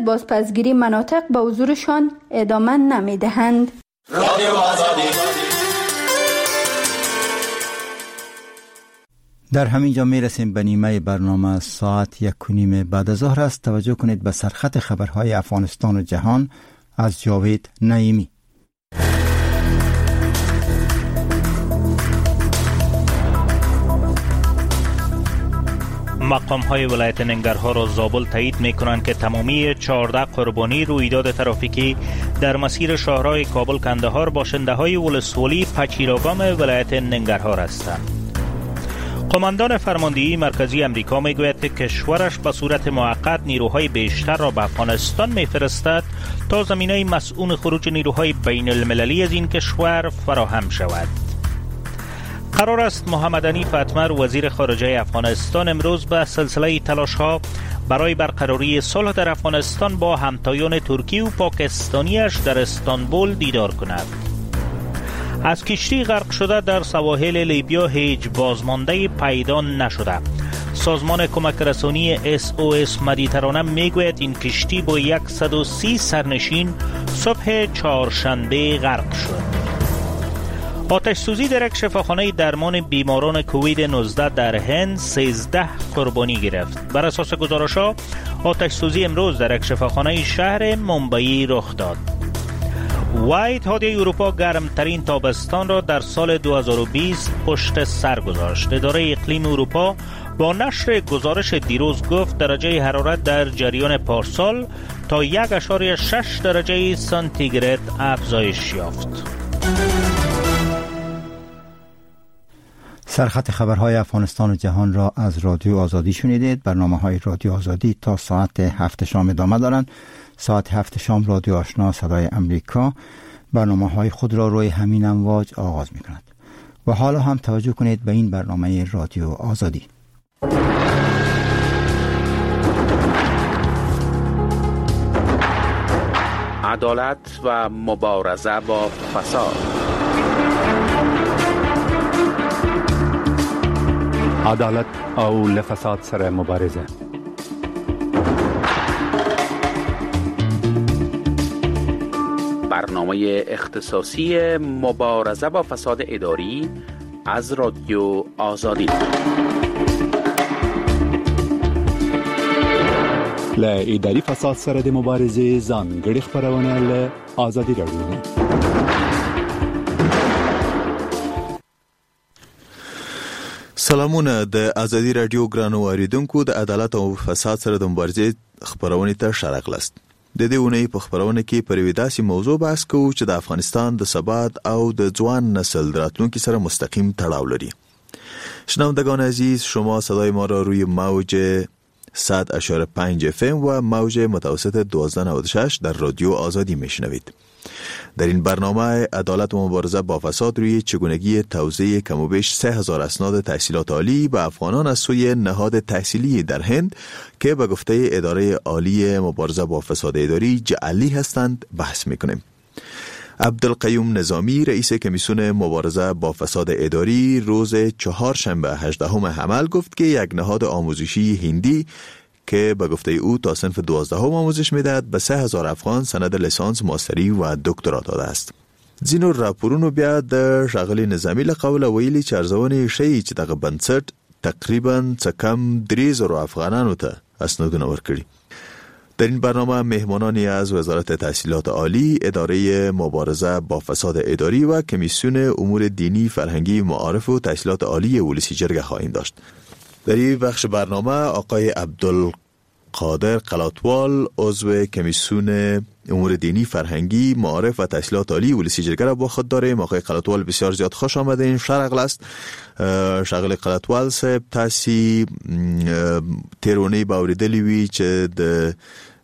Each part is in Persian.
از بازپسگیری مناطق به حضورشان ادامه نمی‌دهند. رادیو آزادی. در همین جا میرسیم به نیمه برنامه. ساعت 1:30 بعد از ظهر است. توجه کنید به سرخط خبرهای افغانستان و جهان از جاوید نعیمی. مقام‌های ولایت ننگرهار و زابل تایید می‌کنند که تمامی 14 قربانی رویداد ترافیکی در مسیر شاهراه کابل کندهار باشنده‌های ولسوالی پچیراگام ولایت ننگرهار هستند. قماندان فرماندهی مرکزی امریکا میگوید که کشورش به صورت موقت نیروهای بیشتر را به افغانستان میفرستد تا زمینه مسئول خروج نیروهای بین المللی از این کشور فراهم شود. قرار است محمد حنیف اتمر وزیر خارجه افغانستان امروز به سلسله تلاش‌ها برای برقراری صلح در افغانستان با همتایان ترکی و پاکستانیش در استانبول دیدار کند. از کشتی غرق شده در سواحل لیبیا هیچ بازمانده پیدا نشده. سازمان کمک رسانی SOS مدیترانه میگوید این کشتی با 130 سرنشین صبح چهارشنبه غرق شد. آتش سوزی در یک شفاخانه درمان بیماران کووید 19 در هند 13 قربانی گرفت. بر اساس گزارش‌ها آتش سوزی امروز در یک شفاخانه شهر ممبئی رخ داد. اتحادیه اروپا گرمترین تابستان را در سال 2020 پشت سر گذاشت. اداره اقلیم اروپا با نشر گزارش دیروز گفت درجه حرارت در جریان پارسال تا 1.6 درجه سانتیگراد افزایش یافت. سرخط خبرهای افغانستان و جهان را از رادیو آزادی شنیدید. برنامه‌های رادیو آزادی تا ساعت 7 شام ادامه دارند. ساعت 7 شام رادیو آشنا صدای امریکا برنامه‌های خود را روی همین امواج آغاز می‌کند. و حالا هم توجه کنید به این برنامه رادیو آزادی. عدالت و مبارزه با فساد. عدالت او لفساد سره مبارزه. برنامه اختصاصی مبارزه با فساد اداری از رادیو آزادی. ل اداری فساد سره د مبارزې ځانګړي خبرونه له آزادي رادیو. سلامونه د ازادي رادیو ګرانو اوریدونکو. د عدالت او فساد سره د مبارزې خبرونه ته شارقلست. د دې اونۍ په خبرونه کې پر یوه داسې موضوع بحث کوو چې د افغانستان د ثبات او د ځوان نسل د راتلونکي سره مستقیم تړاو لري. شنوندگان عزیز، شما صدای ما را روی موج 100.5 FM و موج متوسط 1296 در رادیو آزادی میشنوید. در این برنامه عدالت و مبارزه با فساد روی چگونگی توزیع کم و بیش 3000 اسناد تحصیلات عالی به افغانان از سوی نهاد تحصیلی در هند که به گفته اداره عالی مبارزه با فساد اداری جعلی هستند بحث میکنیم. عبدالقیوم نظامی رئیس کمیسیون مبارزه با فساد اداری روز چهارشنبه 18 حمل گفت که یک نهاد آموزشی هندی که به گفته او تا صنف 12 آموزش میدهد به 3000 افغان سند لیسانس ماستری و دکترا داده است. ځینو راپورونو بیا د ښاغلي نظامي له قوله ویلي چې ارزونې ښیي چې دغه بنسټ تقریبا څه کم 3000 افغانانو ته اسنادونه ورکړي. در این برنامه مهمانانی از وزارت تحصیلات عالی، اداره مبارزه با فساد اداری و کمیسیون امور دینی، فرهنگی، معارف و تحصیلات عالی ولسی جرگه خواهیم داشت. در این بخش برنامه آقای عبدالقادر قلاتوال عضو کمیسیون امور دینی، فرهنگی، معارف و تحصیلات عالی ولسی جرگه را با خود داریم. آقای قلاتوال بسیار زیاد خوش آمدین. شرق است. شغل قلاتوال صاحب تاسي تیرونی باوریدلی وی چې د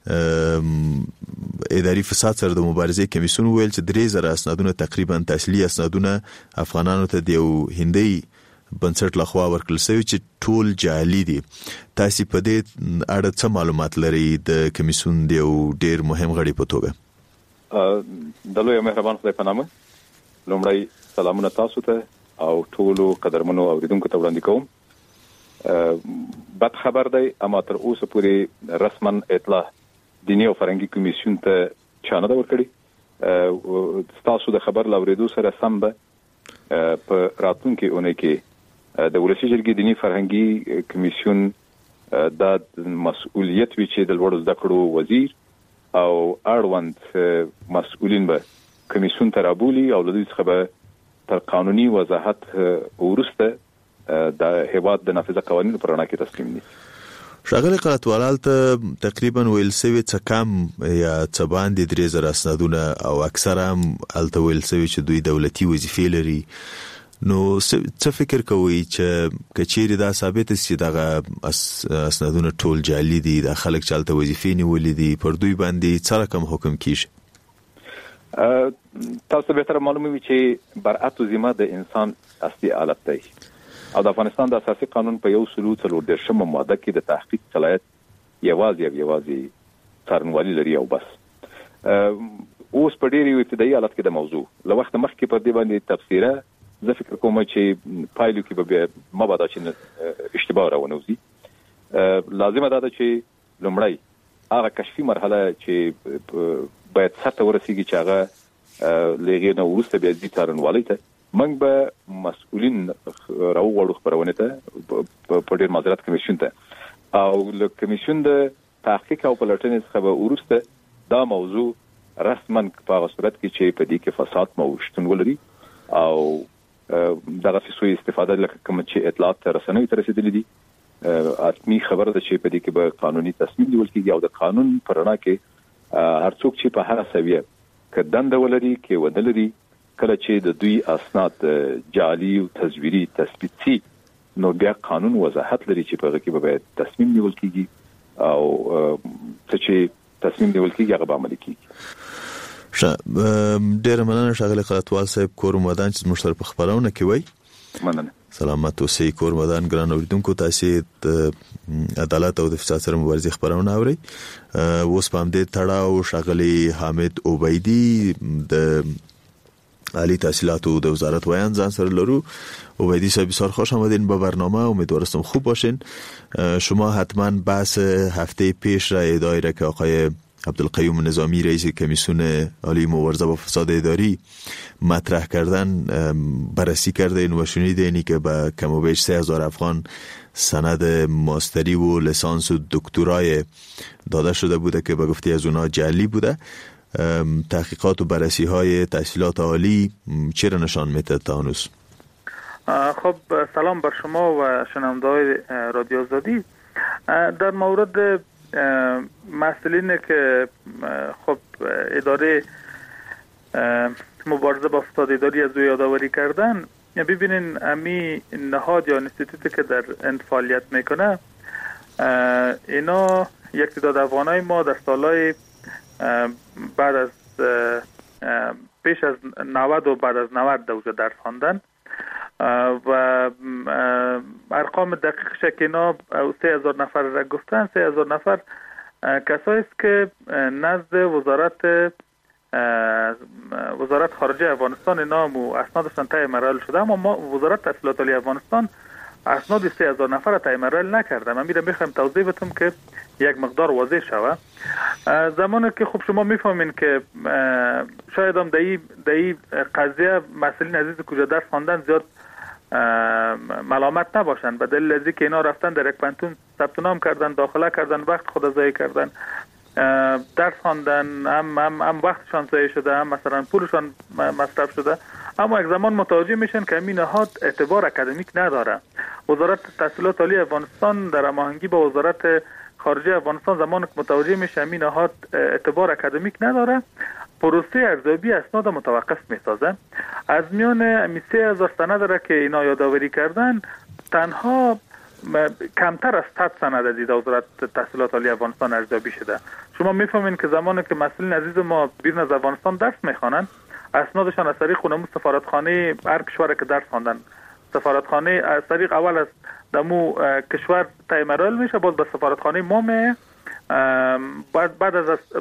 اداري فساد سره د مبارزې کمیسیون ویل چې 3000 اسنادونه تقریبا تحصیلي اسنادونه افغانانو ته دیو هندي بنسټ لخوا ورکړل شوی چې ټول جعلي دي. تاسو په دې اړه څه معلومات لرئ د کمیسیون دیو ډیر مهم غړي په توګه؟ د لوی مهربان خدای په نامه لومړی سلامونه تاسو ته او ټولو قدرمنو اوریدونکو ته وړاندې کوم. بد خبر دی اما تر اوسه پورې رسما اطلاع دینی او فرهنګي کمیسیون ته چانه دا ورکړي. تاسو د خبر لاوریدو سره سم به په راتلونکي اونۍ کې د ولسی جرګې دینی فرهنګي کمیسیون د مسؤلیت وی چې د لوړ زده کړو وزیر او اړوند مسؤلین به کمیسیون ته رابولي او لدې څخه به تر قانوني وضاحت ورسته د هیواد د نافذه قوانینو پر اړه کې تصمیم نیسي. ښاغلی قراتوال ته تقریبا ویل سوي څه کم یا څه باندې 3000 اسنادونه او اکثره هم الته ویل سوي چې دوی دولتي وظیفې لري. نو څه فکر کوي چې کچېری دا ثابت شي دغه اسنادونه ټول جعلي دي، د خلک چالت وظیفې نیولې دي، پر دوی باندې څه رقم حکم کیږي؟ تاسو به تر معلومه وي چې برأت ذمه د انسان اصلي حالت دی او د افغانستان د اساسي قانون په 143 ماده کې د تحقیق صلاحیت یوازې څارنوالي لري او بس. اوس په ډېری ابتدایي حالت کې د موضوع له وخت مخکې په دې باندې تفسیره زه فکر کوم چې پایلو کې به مبادا چې اشتباه راونوزي. لازمه ده چې لومړی هغه کشفي مرحله چې باید سطح ورسیږي چې هغه لږه نو ورسته بیا دي څارنوالي ته موږ به مسؤلین راوړو خبرونه ته په ډېر معذرت کمیسیون ته او له کمیسیون د تحقیق او پلټنې څخه به ورسته دا موضوع رسما په صورت کې چې په دې کې فساد موجود ولري او دغه فیسوي استفاده لکه کوم چې اطلاعات رسنوي ته رسیدلې دي اتمی خبره ده چې په دې کې به قانوني تصمیم نیول کیږي او د قانون پر اړه کې هر څوک چې په هر سویه کدن د ولري کې ودلري کله چې د دوی اسناد جعلي او تزویري تثبیت شي نو بیا قانون وضاحت لري چې په هغه کې به تصمیم نیول کیږي او چې تصمیم نیول کیږي هغه به عملي کیږي. ډېر مننه ښاغلی قراتوال صاحب. کور مدان چې موږ سره په خبرونه کې وای مننه. سلامت اوسئ کور مدان. ګران اوریدونکو تاسو د عدالت او د فساد سره مبارزې خبرونه اورئ. اوس په همدې تړاو ښاغلی حامد عبیدی د عالی تحصیلاتو د وزارت ویان ځان سره لرو. عبیدی صاحب بسیار خوش آمدین به برنامه. امیدوارم خوب باشین. شما حتما بحث هفته پیش را ادعای را که آقای عبدالقیوم نظامی رئیس کمیسیون عالی مبارزه با فساد اداری مطرح کردن بررسی کردین و شنیدین که به کم و بیش 3000 افغان سند ماستری و لیسانس و دکترای داده شده بوده که به گفته از اونها جعلی بوده. تحقیقات و بررسی های تحصیلات عالی چه را نشان میده تا هنوز؟ خب سلام بر شما و شنونده‌های رادیو آزادی. در مورد مسئولینی که خب اداره مبارزه با فساد اداری از او یادآوری کردن، ببینین امی نهاد یا انستیتوتی که در اند فعالیت میکنه اینا یک تعداد افغانای ما در سالهای بعد از پیش از 90 و بعد از 90 دوزه درس خواندن و ارقام دقیقش که اینا 3000 نفر را گفتن. 3000 نفر کسایی است که نزد وزارت خارجه افغانستان اینا اسنادشان تای مراحل شده، اما وزارت تحصیلات عالی افغانستان اسناد 3000 نفر را تای مراحل نکرده. من میخوام توضیح بدم که یک مقدار واضح شوه. زمانی که خب شما میفهمین که شاید هم دایی قضیه مسئولین عزیز کجا درس خواندن زیاد ملامت نباشن، به دلیل از اینکه اینا رفتن در یک پنتون ثبت نام کردن، داخله کردن، وقت خود ضایع کردن، درس خواندن، هم وقتشان ضایع شده، هم مثلا پولشان مصرف شده، اما یک زمان متوجه میشن که این نهاد اعتبار اکادمیک نداره. وزارت تحصیلات عالی افغانستان در هماهنگی با وزارت خارجه افغانستان زمان که متوجه میشه این نهاد اعتبار اکادمیک نداره، پروسه ارزیابی اسناد متوقف میسازه. از میان 3000 سند را که اینا یادآوری کردن تنها کمتر از 100 سند دید وزارت تحصیلات عالی افغانستان ارزیابی شده. شما میفهمین که زمانی که مسئولین عزیز ما بیرون از افغانستان درس میخوانن اسنادشان از طریق نمو سفارتخانه هر کشور که درس خواندن، سفارتخانه از طریق اول از دمو کشور تایمرال میشه، باز به سفارتخانه ما می بعد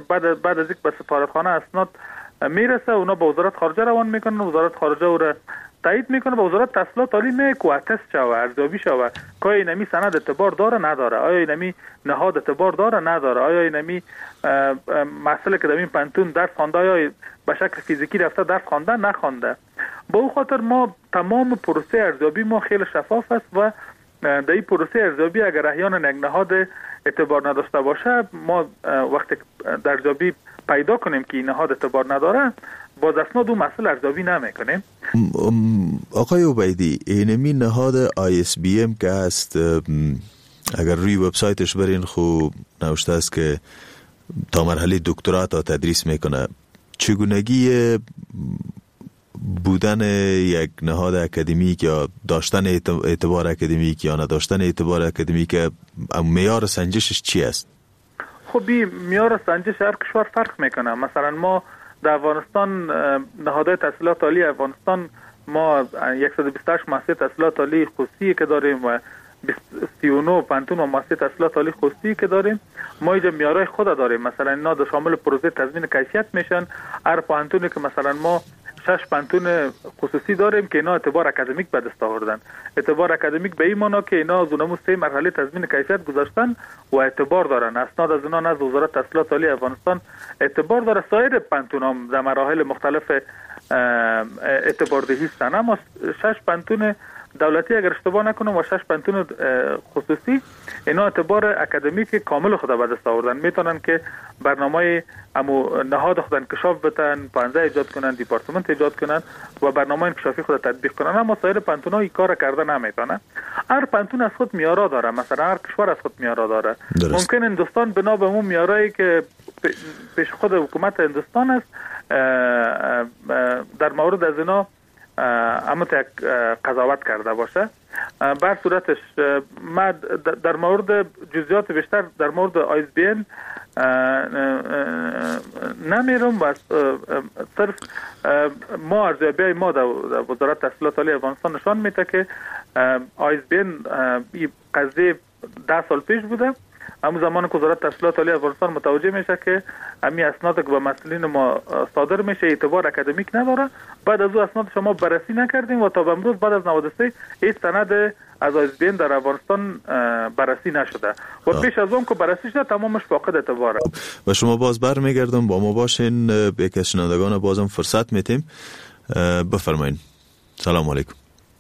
از یک به سفارتخانه اسناد میرسه، اونا به وزارت خارجه روان میکنن، وزارت خارجه او را تایید میکنه به وزارت تحصیلات عالی نه کواتس شوه ارزیابی شوه که اینمی سند اعتبار داره نداره، آیا اینمی نهاد اعتبار داره نداره، آیا اینمی مسئله که در این پانتون درس خوانده آیا به شکل فیزیکی رفته درس خوانده نخوانده. با او خاطر ما تمام پروسه ارزیابی ما خیلی شفاف است و در این پروسه ارزیابی اگر احیانا یک نهاد اعتبار نداشته باشه ما وقتی در ارزیابی پیدا کنیم که این نهاد اعتبار نداره باز اسناد اون مسئله ارزیابی نمیکنیم. آقای عبیدی اینمی نهاد ISBM که هست اگر روی وبسایتش برین خوب نوشته است که تا مرحله دکترا تا تدریس میکنه. چگونگی بودن یک نهاد اکادمیک یا داشتن اعتبار اکادمیک یا نداشتن اعتبار اکادمیک معیار سنجشش چی است؟ خب معیار سنجش هر کشور فرق میکنه. مثلا ما در افغانستان نهادهای تحصیلات عالی افغانستان ما 128 مؤسسه تحصیلات عالی خصوصی که داریم و 39 پانتون و مؤسسه تحصیلات عالی خصوصی که داریم. ما اینجا معیارهای خود داریم. مثلا اینا در شامل پروژه تضمین کیفیت میشن. هر پانتونی که مثلا ما 6 پانتون خصوصی داریم که اینا اعتبار اکادمیک به دست آوردن. اعتبار اکادمیک به این معنی که اینا از اونمو 3 مرحله تضمین کیفیت گذاشتن و اعتبار دارن. اسناد از اینا نزد وزارت تحصیلات عالی افغانستان اعتبار داره. سایر پانتون هم در مراحل مختلف اعتبار دهی هستن، اما 6 پانتون دولتی اگر اشتباه نکنم و 6 پانتون خصوصی اینا اعتبار اکادمیک کامل خود به دست آوردن. میتونن که برنامه امو نهاد خود انکشاف بدن، پانزه ایجاد کنن، دیپارتمنت ایجاد کنن و برنامه انکشافی خود تطبیق کنن، اما سایر پانتون ها این کار کرده نمیتونن. هر پانتون از خود معیارا داره. مثلا هر کشور از خود معیارا داره. ممکن هندوستان بنا به اون معیارایی که پیش خود حکومت هندوستان است در مورد از اینا اما یک قضاوت کرده باشه. بر صورتش ما در مورد جزئیات بیشتر در مورد ISBN نمیرم و صرف ما ارزیابی ما در وزارت تحصیلات عالی افغانستان نشان میده که ISBN این قضیه 10 سال پیش بوده. اما زمان که وزارت تحصیلات عالی افغانستان متوجه میشه که امی اسناد که به مسئولین ما صادر میشه اعتبار اکادمیک نداره، بعد از او اسناد شما بررسی نکردیم و تا به امروز بعد از 93 هیچ سند از ISBN در افغانستان بررسی نشده و پیش از اون که بررسی شده تمامش فاقد اعتباره. و شما باز برمیگردم با ما باشین، به یک از شنوندگان بازم فرصت میتیم. بفرمایید. سلام علیکم.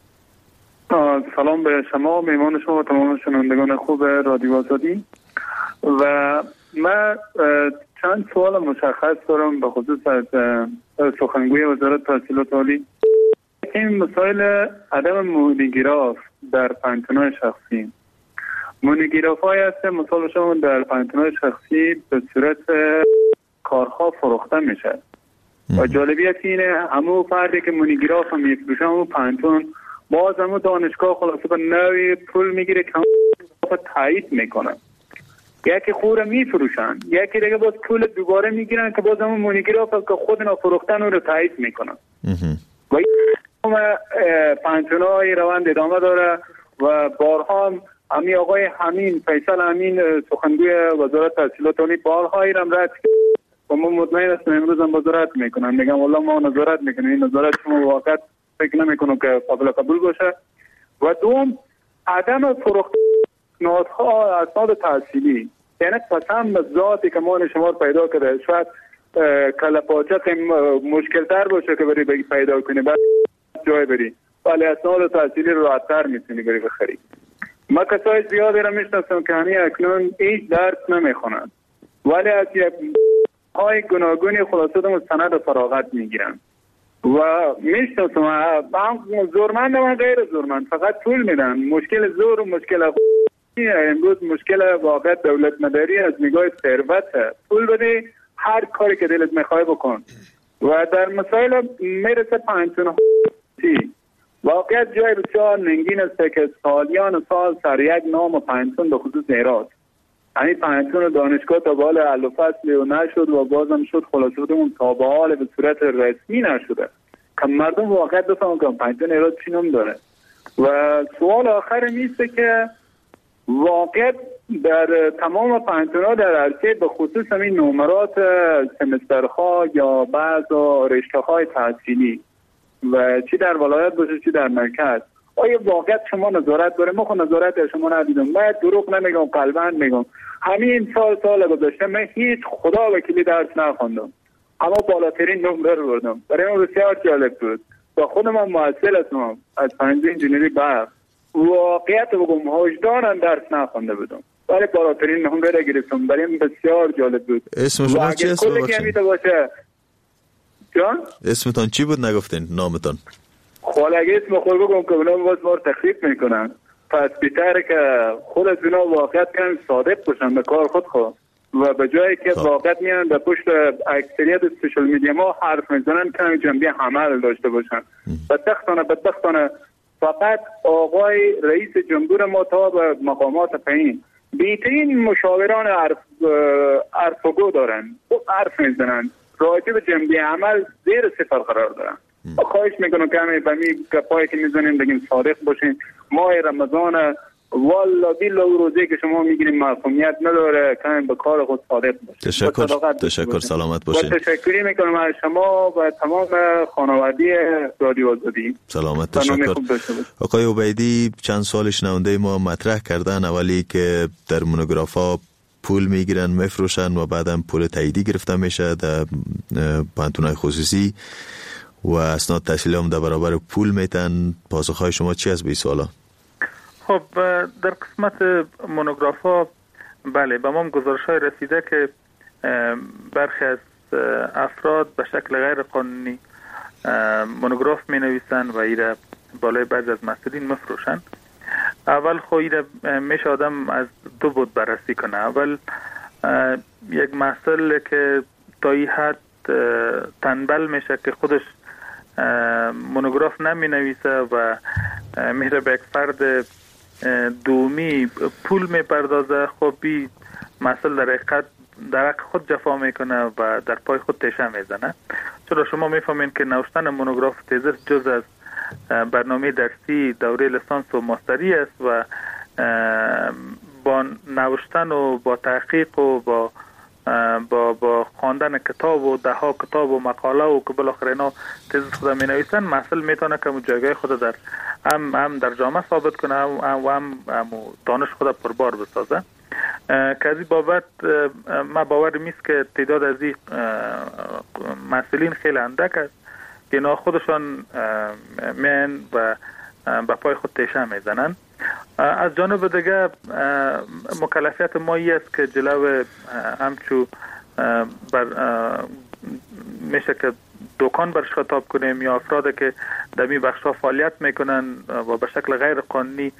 سلام به شما، میمان شما و تمام شنوندگان خوب رادیو آزادی. و من چند سوال مشخص دارم به خصوص از سخنگوی وزارت تحصیلات عالی. این مسائل عدم مونیگراف در پانتون‌های شخصی. مونیگراف‌های هست مثال شما در پانتون‌های شخصی به صورت کارخواه فروخته میشه و جالبیت اینه همون فردی که مونیگراف هم میفروشه همون پانتون باز همون دانشگاه خلاصه به نوی پول میگیره که همون تایید میکنن. یکی خوره میفروشن، یکی دیگه باز پول دوباره میگیرن که باز همون مونیگراف که خودنا فروختن رو تایید میکنن. و این پانتون‌های روند ادامه داره و بارها همی آقای همین فیصل همین سخنگوی وزارت تحصیلات عالی بارهایی هم رد و ما مطمئن هستم امروز هم وزارت میکنن. میگم والله ما نظارت میکنیم، این نظارت شما واقعا فکر نمیکنم که قابل قبول باشه. و دوم عدم فروخت نهادها اسناد تحصیلی، یعنی قسم ذاتی که ما شمار پیدا کرده شاید کلپاچت مشکل تر باشه که بری پیدا کنی بعد جای بری، ولی اسناد تحصیلی رو راحت‌تر میتونی بری بخری. ما کسای زیادی رو میشناسم که همین اکنون هیچ درس نمیخونن ولی از یک های گوناگونی خلاصه مستند فراغت میگیرن و میشناسم هم زورمند و غیر زورمند فقط پول میدن. مشکل زور و مشکل امروز مشکل واقع دولت مداری از نگاه ثروت، پول بده هر کاری که دلت میخوای بکن. و در مسائل میرسه پانتون واقعیت جای بسیار ننگین است که سالیان سال سر یک نام پانتون به خصوص ایراد یعنی پانتون دانشگاه تا به حال حل و فصل و نشد و بازم شد خلاصه اون تا به حال به صورت رسمی نشده که مردم واقعیت بفهمن که پانتون ایراد چی نام داره. و سوال آخر میسته که واقعیت در تمام پانتون‌ها در عرصه به خصوص همین نمرات سمسترها یا بعض رشته‌های تحصیلی و چی در ولایت باشه چی در مرکز. آیا واقعا شما نظارت داره؟ ما خود نظارت از شما ندیدم. من دروغ نمیگم، قلباً میگم. همین سال گذشته من هیچ خدا وکیلی درس نخوندم، اما بالاترین نمره رو بردم. برای من بسیار جالب بود. با خودم محصل هستم از پنجه انجینری برق. واقعیت بگم وجدانم درس نخونده بودم، ولی بالاترین نمره رو گرفتم. برای من بسیار جالب بود. اسم شما چی است؟ جان؟ اسمتان چی بود نگفتین نامتان؟ خب اگه اسم خود بگم که اونا باز ما رو تخریب میکنن. پس بهتره که خود از اونا واقعیت کنن، صادق باشن به کار خود و به جایی که واقعیت میان به پشت اکثریت سوشال میدیا ما حرف میزنن که جنبه عمل داشته باشن. بدبختانه فقط آقای رئیس جمهور ما تا به مقامات پایین بیترین مشاوران عرفگو دارن، حرف میزنن راجع به جنبه عمل زیر صفر قرار دارن. خواهش میکنم که همه بمی گپایی که میزنیم بگیم صادق باشین. ماه رمضان والا بیلا و روزه که شما میگیریم معصومیت نداره، که به کار خود صادق باشین. تشکر سلامت باشین. تشکری میکنم از شما و تمام خانواده رادیو آزادی. سلامت. تشکر. آقای عبیدی چند سال شنونده ما مطرح کردن اولی که در مونوگرافا پول میگیرن میفروشن و بعدم پول تاییدی گرفته میشه در پانتونای خصوصی و اسناد تحصیلی هم در برابر پول میتن. پاسخهای شما چی است به این سوالا؟ خب در قسمت مونوگرافا بله به ما گزارش‌های رسیده که برخی از افراد به شکل غیر قانونی مونوگراف می نویسن و ایره بالای بعضی از مسئولین مفروشن. اول خو ایره میشه آدم از دو بود بررسی کنه. اول یک مسئله که تا این حد تنبل میشه که خودش مونوگراف نمی نویسه و میره به یک فرد دومی پول می پردازه. خب این مسئله در حقیقت در حق خود جفا میکنه و در پای خود تیشه میزنه. چرا شما میفهمین که نوشتن مونوگراف تزر جز از برنامه درسی دوره لیسانس و ماستری است و با نوشتن و با تحقیق و با خواندن کتاب و ده ها کتاب و مقاله و که بالاخره اینا تز خود می نویسن مسئله میتونه که جایگاه خود در هم در جامعه ثابت کنه و هم دانش خود پربار بسازه. که از این بابت ما باور میست که تعداد از این مسئولین خیلی اندک است که اینا خودشان میان و به پای خود تیشه میزنن. از جانب دیگه مکلفیت ما است که جلو همچو میشه که دکان برش خطاب کنیم یا افراد که در می بخشا فعالیت میکنن و به شکل غیر قانونی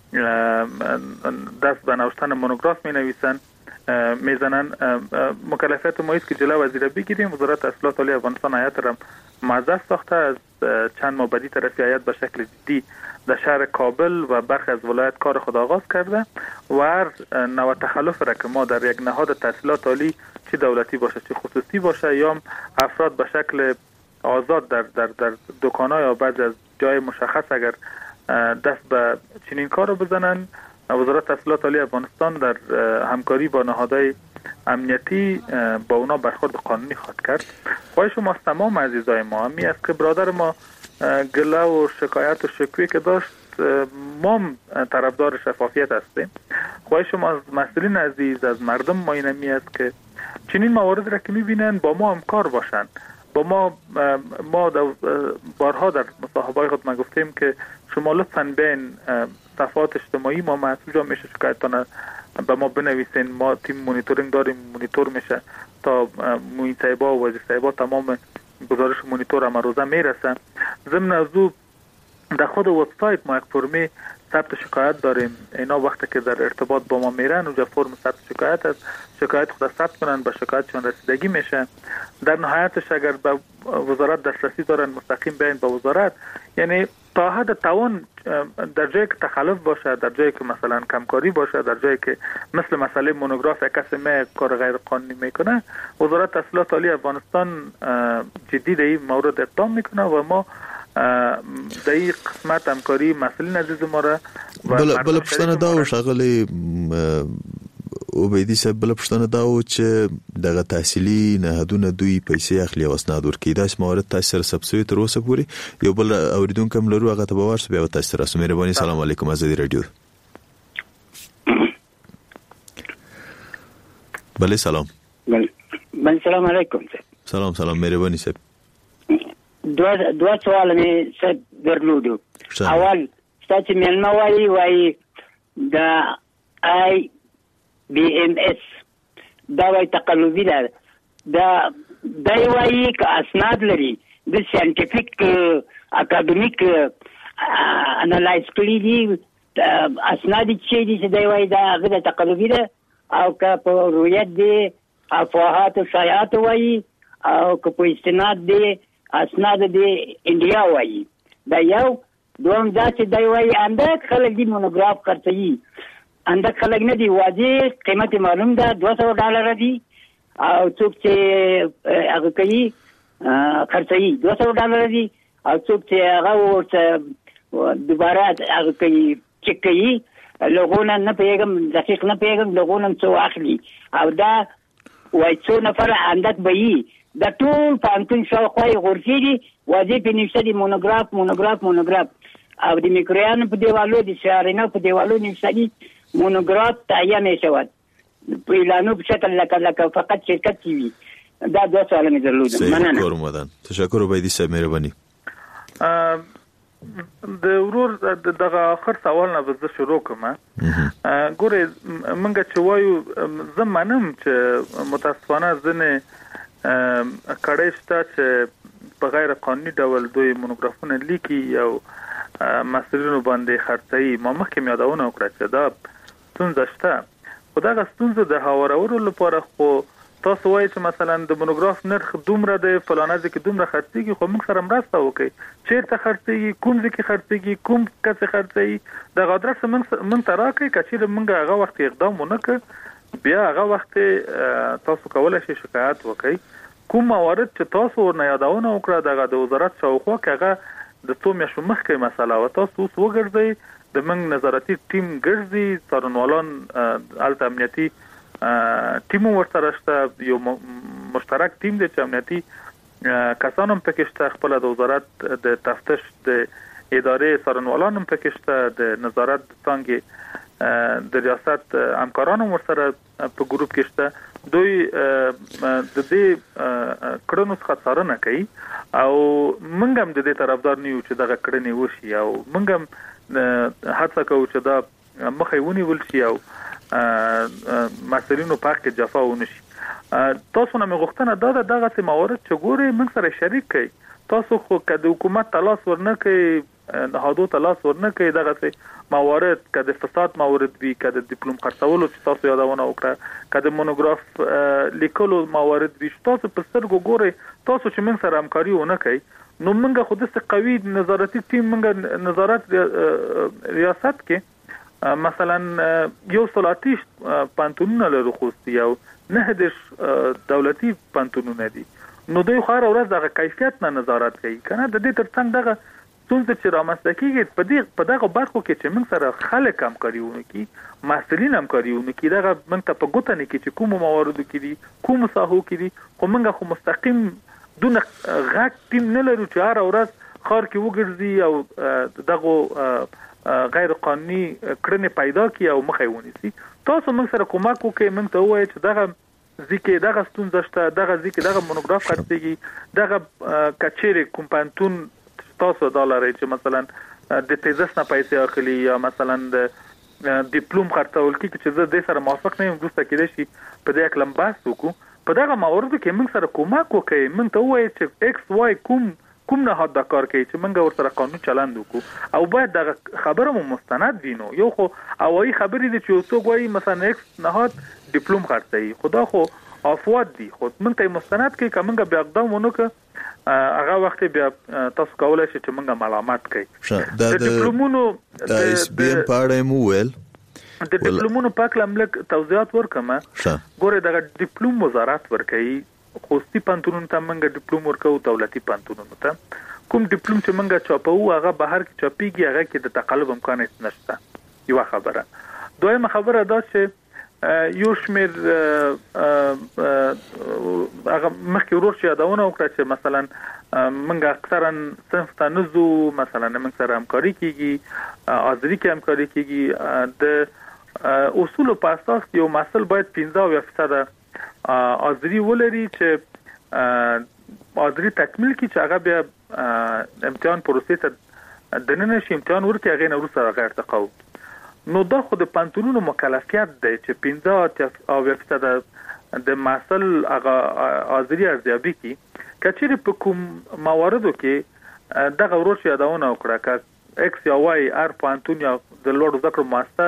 دست به نوشتن مونوگراف می نویسن میزنن. مکلفیت ما است که جلو از این بگیریم. وزارت اطلاعات عالی افغانستان هیئت را موظف ساخته. از چند ماه بعدی طرفی هیئت به شکل جدی در شهر کابل و برخی از ولایت کار خود آغاز کرده و هر نوع تخلف را که ما در یک نهاد تحصیلات عالی چه دولتی باشه چه خصوصی باشه یا افراد به شکل آزاد در دکان‌ها یا بعضی از جای مشخص اگر دست به چنین کار رو بزنن، وزارت تحصیلات عالی افغانستان در همکاری با نهادهای امنیتی با اونا برخورد قانونی خواهد کرد. خواهش ما از تمام عزیزای ما همی است که برادر ما گله و شکایت و شکوی که داشت، ما طرفدار شفافیت هستیم. خواهش ما از مسئولین عزیز از مردم ما اینمی است که چنین موارد را که میبینن با ما همکار باشن. با ما بارها در مصاحبه‌های خود ما گفتیم که شما لطفاً بین صفحات اجتماعی ما مسئول میشه شکایتانه به ما بنویسین. ما تیم مونیتورینگ داریم، مونیتور میشه تا موین صاحبا و وزیر صاحبا تمام گزارش مونیتور هم روزه میرسه. ضمن از او در خود وبسایت ما یک فرمی ثبت شکایت داریم. اینا وقتی که در ارتباط با ما میرن اونجا فرم ثبت شکایت است، شکایت خود ثبت کنن، به شکایتشون رسیدگی میشه. در نهایتش اگر به وزارت دسترسی دارن مستقیم بیاین به وزارت. یعنی تا حد توان در جایی که تخلف باشه، در جایی که مثلا کمکاری باشه، در جایی که مثل مسئله مونوگراف یک کسی کار غیر قانونی میکنه، وزارت تحصیلات عالی افغانستان جدی در این مورد اقدام میکنه و ما در این قسمت همکاری مسئولین عزیز ما را بله پشتن داوش اقلی عبیدی صاحب بل پښتنه دا و چې دغه تحصیلي نهادونه دوی پیسې اخلي او اسناد ورکړي. دا موارد تاسو سره ثبت تر اوسه پورې یو بل اوریدونکو هم لرو هغه ته به ورسو بیا تاسو سره مهرباني. سلام علیکم ازادي رادیو. بله سلام. بله سلام علیکم. سلام مهرباني صاحب. دو سوال مې صاحب درلودو. اول ستاسو مېلمه وایي دا IBMS دا وایي تقلبي ده. دا وایي که اسناد لري د ساينټیفیک اکاډمیک انالایز کړي دي اسناد چې دي چې دا وایي دا هغه تقلبي ده او که په رویت دي افواهات او شایعات وایي او که په استناد دي اسناد دي انډیا وایي. دا یو دوم دا چې دا وایي اندک خلک دي مونوګراف خرڅوي. اندک خلک نه دي واضح قیمت معلوم ده $200 دي او څوک چې هغه کوي خرڅوي $200 دي او څوک چې هغه ورته دوباره هغه کوي چک کوي لغونه نه پیغام دقیق نه پیغام لغونه څو اخلي او دا وای څو نفر اندک به دا ټول پانتون شاوخوای غورځي دي واضح په نشته دي مونوګراف او د میکرویان په دیوالو دي شارینو په دیوالو نشته دي مونوګراف تعین شوی په اعلانو په شکل لکه فقط شرکت تی وي. دا دوه سوال مې درلودل. مننه. تشکر عبیدی صاحب مهرباني. د ورور دغه اخر سوال نه به زه شروع کوم. ګوره منګه چې وایو زه منم چې متاسفانه ځنې کړی شته چې په غیر قانوني ډول دوی مونوګرافونه لیکي او مسؤلینو باندې خرڅوي. ما مخکې یادونه وکړه چې دا ستونزه شته. خو دغه ستونزه د هوارولو لپاره خو تاسو وایي چې مثلا د مونوګراف نرخ دومره د فلانه ځکه دومره خرڅيږي خو موږ سره مرسته وکړي چیرته خرڅيږي کوم ځکه خرڅيږي کوم کس خرڅي د غادرس موږ ته راکړي کچې موږ هغه وخت اقدام ونکړ بیا هغه وخت تاسو کولای شئ شکایت وکړئ. کوم موارد چې تاسو ورنه یادونه وکړه دغه د وزارت شاوخوا کغه د تو میاشو مخکې مسله و تاسو اوس وګرځئ د موږ نظارتي ټیم ګرځي څارنوالان الته امنیتي ټیم ورسره شته یو مشترک ټیم دی چې امنیتي کسان هم پکې شته خپل د وزارت د تفتیش د ادارې څارنوالان هم پکې شته د نظارت څنګه د ریاست همکاران هم ورسره په ګروپ کې شته. دوی د دې کړنو څخه څارنه کوي او موږ هم د دې طرفدار نه یو چې دغه کړنې وشي او موږ هم هڅه کوو چې دا مخې ونیول شي او مسؤلینو په حق کې جفا ونشي. تاسو نه مغوښتنه دا دغه څه موارد چې ګوري موږ سره شریک کړئ. تاسو خو که د حکومت تلاش ورنکړي نهادو تلاش ورنکړي دغه څه موارد که د فساد موارد وي که د ډیپلوم خرڅولو چې تاسو یادونه وکړه که د مونوګراف لیکلو موارد وي تاسو په سترګو ګوري تاسو چې موږ سره همکاري ونکړي نو موږ خو د قوي نظارتي ټیم موږ نظارت ریاست کې مثلا یو سلاتیش پانتونونه لرو خوستي او 9 دولتي پانتونونه دي نو دوی خو هر ورځ دغه کیفیت نه نظارت کوي کنه د دې ترڅنګ دغه څنګه چې رامنځته کیږي په دغه برخو کې چې موږ سره خلک همکاري ونکړي مسؤلین همکاري ونکړي دغه موږ ته په ګوته نه کې چې کوم موارد کې دي کوم ساحو کې دي خو موږ خو مستقیم دون غاک ټیم نه لرو چې هر ورځ خار کې وګرځي او دغه غیر قانوني کړنې پیدا کړي او مخې ونیسي. تاسو موږ سره کومک وکړئ موږ ته وایي چې دغه ځکه دغه ستونزه شته دغه ځکه دغه مونوګراف خرڅيږي دغه کچېره کوم پانتون تاسو ډالر چې مثلا د تیزس نه پیسې اخلي یا مثلا د ډیپلوم خرڅول کی چې زه د سره موافق نه یم دوسته کېدې شي په دې اکلم بحث وکړو په دغه موارد کې موږ سره کومک وکړي موږ ته وایي چې ایکس وای کوم نه حد کار کوي چې موږ ورسره قانون چلند وکړو او باید دغه خبره مو مستند وینو یو خو اوایي خبرې دي چې څوک وایي مثلا ایکس نه حد ډیپلوم خرڅي خدا خو افواد دي خو موږ ته مستند کوي کومه بیا اقدام ونکړو هغه وخت بیا تاسو کولای شئ چې موږ معلومات کوي د ډیپلومونو د اس بي ام پاړې مو ویل د ډیپلومونو پاک لملک توضیحات ورکمه ګوره دغه ډیپلوم وزارت ورکوي خوستي پانتونونو ته موږ ډیپلوم ورکو دولتي پانتونونو ته کوم ډیپلوم چې موږ چاپو هغه بهر کې چاپیږي هغه کې د تقلب امکان نشته یو خبره دویمه خبره دا چې یو شمیر هغه مخکې ورور چې یادونه وکړه چې مثلا منګه اکثرا صنف ته نزو مثلا موږ سره همکاري کیږي حاضری کې همکاري کیږي د اصول په اساس یو مسل باید 15% حاضری ولري چې حاضری تکمیل کی چې هغه بیا امتحان پروسې ته دننه شي امتحان ورکړي هغه نه وروسته هغه ارتقا نو دا خو د پانتونونو مکلفیت دی چې 15% د مسل هغه حاضری ارزیابي کی کچېره په کوم مواردو کې دغه ورور چې یادونه وکړه ک ایکس یا وای ار پانتون یا د لوړ ذکر ماسته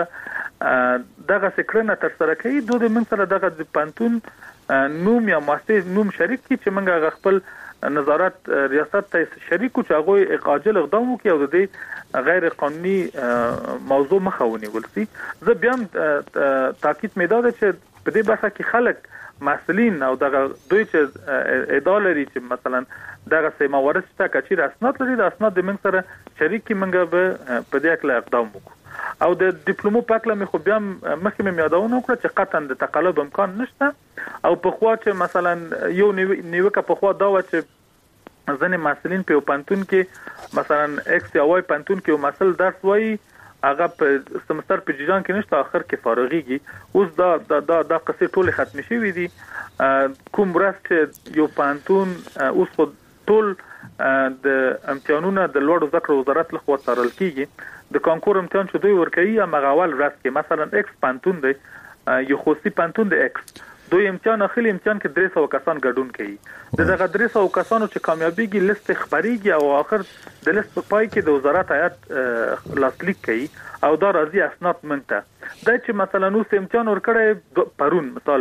دغه سکرنه تر سره کوي دوی من سره دغه د پانتون نوم یا ماسته نوم شریک کی چې موږ خپل نظارت ریاست ته شریکو چې هغه اقاجل اقدام وکړي او د غیر قانوني موضوع مخاوني ولسي زه بیا تاکید میداد چې په دې برخه کې خلک مسؤلین او دغه دوی چې ادارې چې مثلا دغه سیمه ورسته کچیر اسناد لري د اسناد د من سره شریک کی منګه به په دې اړه اقدام وکړو او د ډیپلومو پاکله مې خو بیا مخکې مې یادونه وکړه چې قطعا د تقلب امکان نشته او په خوا چې مثلا یو نیوکه په خوا دا و چې ځنې مسؤلین په پانتون کې مثلا ایکس یا وای پانتون کې یو مسل درس وای هغه په سمستر په جریان کې نشته اخر کې فارغيږي اوس دا قصې ټول ختم شوې دي کوم ورځ چې یو پانتون اوس خو ټول د امتحانونو د لوړ ذکر وزارت لخوا څارل کیږي د کانکور امتحان چې دوی ورکوي هغه اول ورځ کې مثلا ایکس پانتون دی یو خوستی پانتون د ایکس دوی امتحان اخلي امتحان کې 300 کسان ګډون کوي دغه 300 کسانو چې کامیابیږي لیست خبريږي او اخر د لیست په پای کې د وزارت هیئت لاسلیک کوي او دا راځي اسناد منته دا چې مثلا نو امتحان ورکړی پرون مثال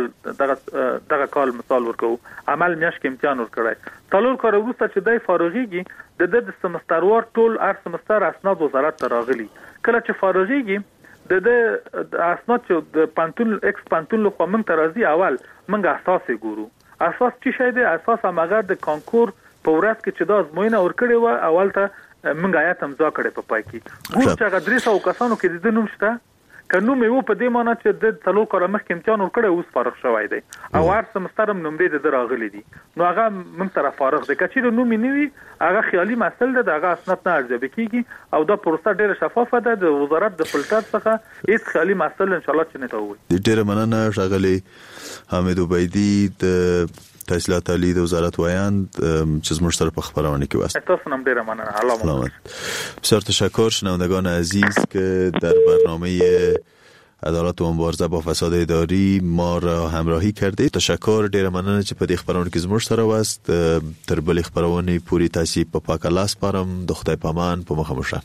دغه کال مثال ورکو عمل میاش کې امتحان ورکړی تلور کار وروسته چې دای فارغيږي د سمستروار ټول هر سمستر اسناد وزارت ته راغلي کله چې فارغيږي د اسناد چې د پانتون ایکس پانتون له خوا موږ ته راځي اول موږ اساس ګورو اساس چې شی دی اساس هغه د کانکور په ورځ کې چې دا ازموینه ورکړې و اول ته موږ آیات هم ځا کړې په پای کې ګور چې هغه 300 کسانو کې د نوم شته کنو مې و په دې معنی چې د تلو کار مخکې امتحان ورکړې اوس فارغ شوی دی او هر سمستر هم نومرې د راغلي دي نو هغه موږ طرف فارغ دی کچې نو مې نیوي هغه خیالي مسل ده دغه اسناد نه ارزیابي کیږي او دا پروسه ډیره شفافه ده د وزارت د فلټر څخه هیڅ خیالي مسل ان شاء الله چې نه توي ډیره مننه ښاغلي حامد عبیدی د تحصیلات عالی د وزارت وایاند چې زموږ سره په خبرونه کې واسطه تاسو هم ډیره مننه الله بسیار تشکر شنوندگان عزیز که در برنامه عدالت و مبارزه با فساد اداری ما را همراهی کردید. تشکر ډیر مننه چې په دې خبرونه کې زموږ سره واست. تر بلې خبرونه پوری تاسو په پاک الله سپارم. د خدای پامان په مخه مشه.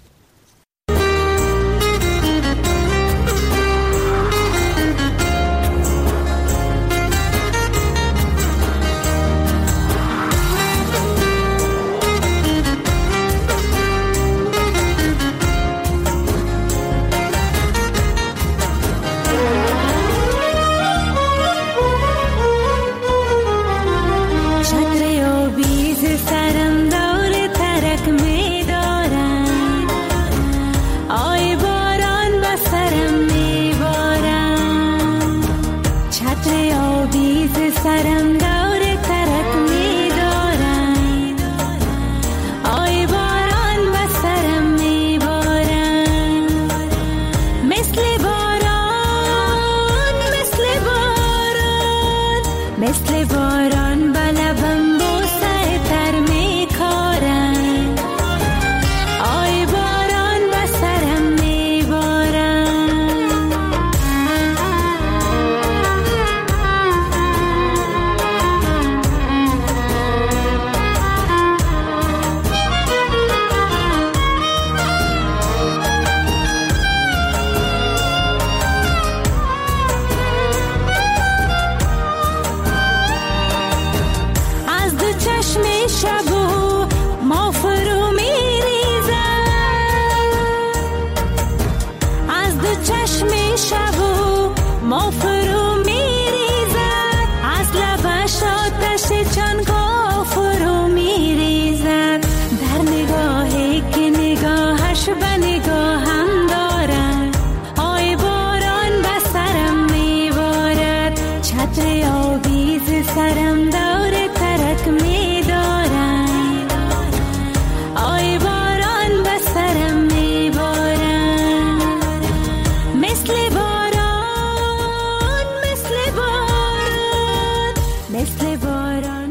ما فرو میریزد از لبش آتش چنگ